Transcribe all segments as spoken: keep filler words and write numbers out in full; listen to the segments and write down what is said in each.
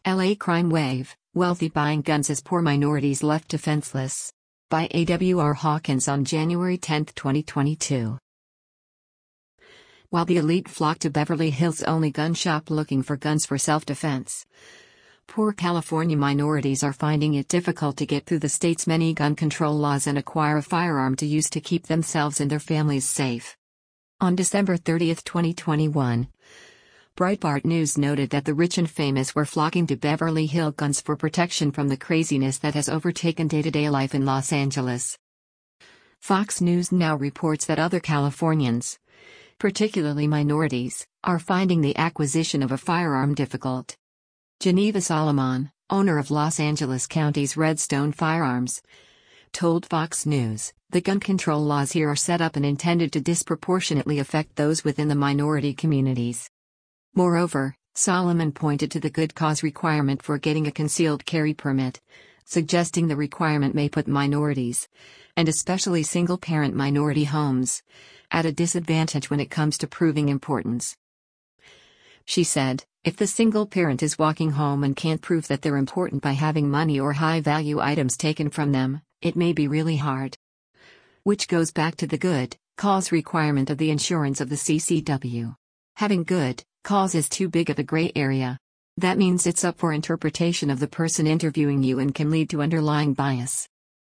L A crime wave, wealthy buying guns as poor minorities left defenseless. By A W R Hawkins on January tenth, twenty twenty-two. While the elite flock to Beverly Hills' only gun shop looking for guns for self-defense, poor California minorities are finding it difficult to get through the state's many gun control laws and acquire a firearm to use to keep themselves and their families safe. On December thirtieth, twenty twenty-one, Breitbart News noted that the rich and famous were flocking to Beverly Hills guns for protection from the craziness that has overtaken day-to-day life in Los Angeles. Fox News now reports that other Californians, particularly minorities, are finding the acquisition of a firearm difficult. Geneva Solomon, owner of Los Angeles County's Redstone Firearms, told Fox News, "The gun control laws here are set up and intended to disproportionately affect those within the minority communities." Moreover, Solomon pointed to the good cause requirement for getting a concealed carry permit, suggesting the requirement may put minorities, and especially single-parent minority homes, at a disadvantage when it comes to proving importance. She said, "If the single parent is walking home and can't prove that they're important by having money or high-value items taken from them, it may be really hard." Which goes back to the good cause requirement of the insurance of the C C W. Having good cause is too big of a gray area. That means it's up for interpretation of the person interviewing you and can lead to underlying bias.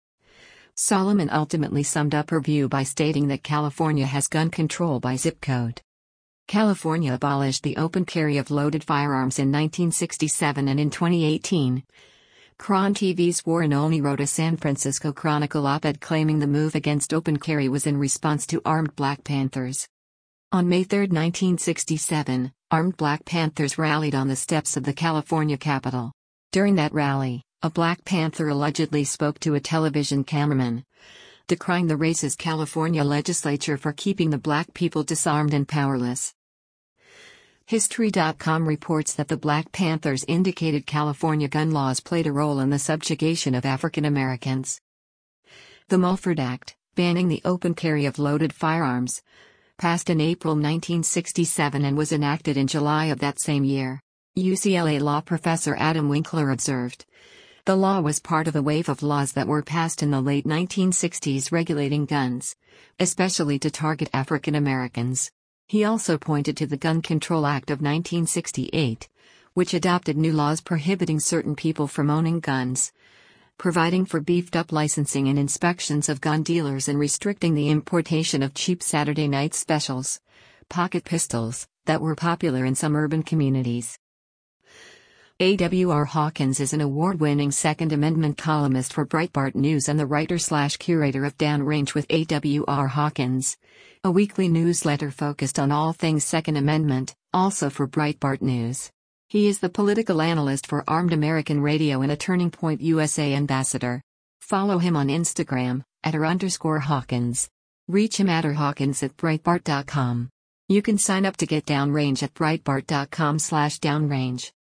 Solomon ultimately summed up her view by stating that California has gun control by zip code. California abolished the open carry of loaded firearms in nineteen sixty-seven, and in twenty eighteen, Cron T V's Warren Olney wrote a San Francisco Chronicle op-ed claiming the move against open carry was in response to armed Black Panthers. On May third, nineteen sixty-seven, armed Black Panthers rallied on the steps of the California Capitol. During that rally, a Black Panther allegedly spoke to a television cameraman, decrying the racist California legislature for keeping the black people disarmed and powerless. History dot com reports that the Black Panthers indicated California gun laws played a role in the subjugation of African Americans. The Mulford Act, banning the open carry of loaded firearms, passed in April nineteen sixty-seven and was enacted in July of that same year. U C L A law professor Adam Winkler observed, "The law was part of a wave of laws that were passed in the late nineteen sixties regulating guns, especially to target African Americans." He also pointed to the Gun Control Act of nineteen sixty-eight, which adopted new laws prohibiting certain people from owning guns, providing for beefed-up licensing and inspections of gun dealers and restricting the importation of cheap Saturday night specials, pocket pistols, that were popular in some urban communities. A W R Hawkins is an award-winning Second Amendment columnist for Breitbart News and the writer-slash-curator of Downrange with A W R Hawkins, a weekly newsletter focused on all things Second Amendment, also for Breitbart News. He is the political analyst for Armed American Radio and a Turning Point U S A ambassador. Follow him on Instagram, at r underscore Hawkins. Reach him at r Hawkins at Breitbart dot com. You can sign up to get Downrange at Breitbart dot com slash Downrange.